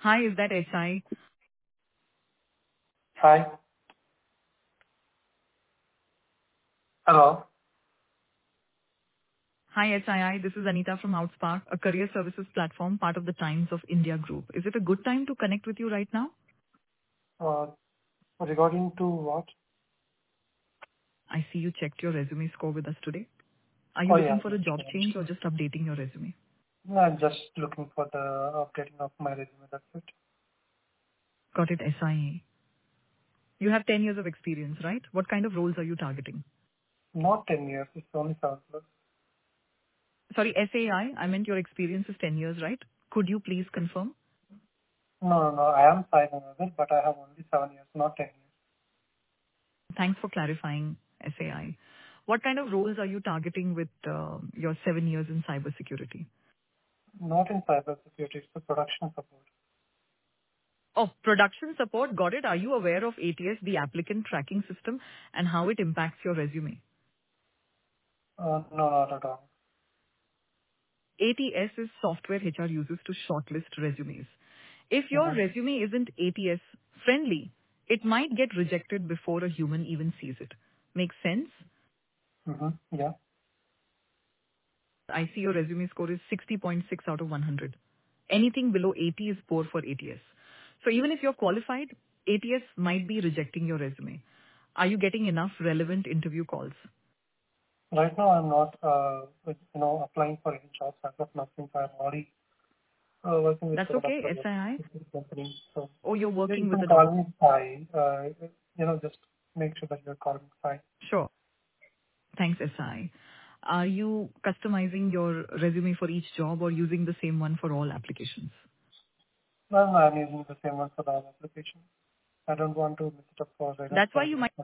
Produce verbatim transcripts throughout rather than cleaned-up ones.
Hi, is that S I? Hi. Hello. Hi, S I I. This is Anita from Outspark, a career services platform, part of the Times of India group. Is it a good time to connect with you right now? Uh, Regarding to what? I see you checked your resume score with us today. Are you Oh, yeah. looking for a job change or just updating your resume? No, I'm just looking for the updating of my resume. That's it. Got it, S I A. You have ten years of experience, right? What kind of roles are you targeting? Not ten years. It's only seven plus. Sorry, S A I, I I meant your experience is ten years, right? Could you please confirm? No, no, no. I am five another, but I have only seven years, not ten years. Thanks for clarifying, S A I. What kind of roles are you targeting with uh, your seven years in cybersecurity? Not in cybersecurity. It's the production support. Oh, production support. Got it. Are you aware of A T S, the applicant tracking system, and how it impacts your resume? Uh, No, not at all. A T S is software H R uses to shortlist resumes. If your Mm-hmm. resume isn't A T S friendly, it might get rejected before a human even sees it. Makes sense? Mm-hmm. Yeah. I see your resume score is sixty point six out of one hundred. Anything below eighty is poor for A T S. So even if you're qualified, A T S might be rejecting your resume. Are you getting enough relevant interview calls? Right now, I'm not, uh, with, you know, applying for any jobs as of now since I'm already uh, working with That's the okay, doctor S I I. with this company. So Oh, you're yeah, you working with can the call doctor. me Sai. Uh, You know, just make sure that you're calling Sai. Sure. Thanks, S I I. Are you customizing your resume for each job or using the same one for all applications? No, no, I'm using the same one for the other application. I don't want to mix it up for the That's why for you might,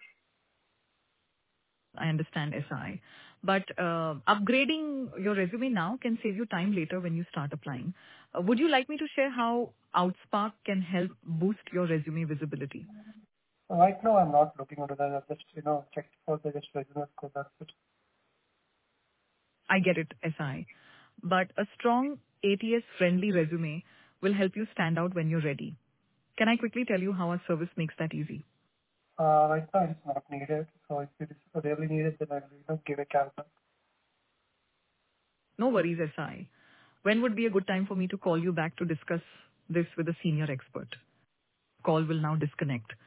I understand S I I. But uh, upgrading your resume now can save you time later when you start applying. Uh, would you like me to share how Outspark can help boost your resume visibility? Right now, I'm not looking into that. I've just, you know, checked for the just resume score. That's it. I get it, S I I. But a strong A T S-friendly resume will help you stand out when you're ready. Can I quickly tell you how our service makes that easy? Uh, Right now, it's not needed. So if it is really needed, then I will, you know, give a call back. No worries, S I I. When would be a good time for me to call you back to discuss this with a senior expert? Call will now disconnect.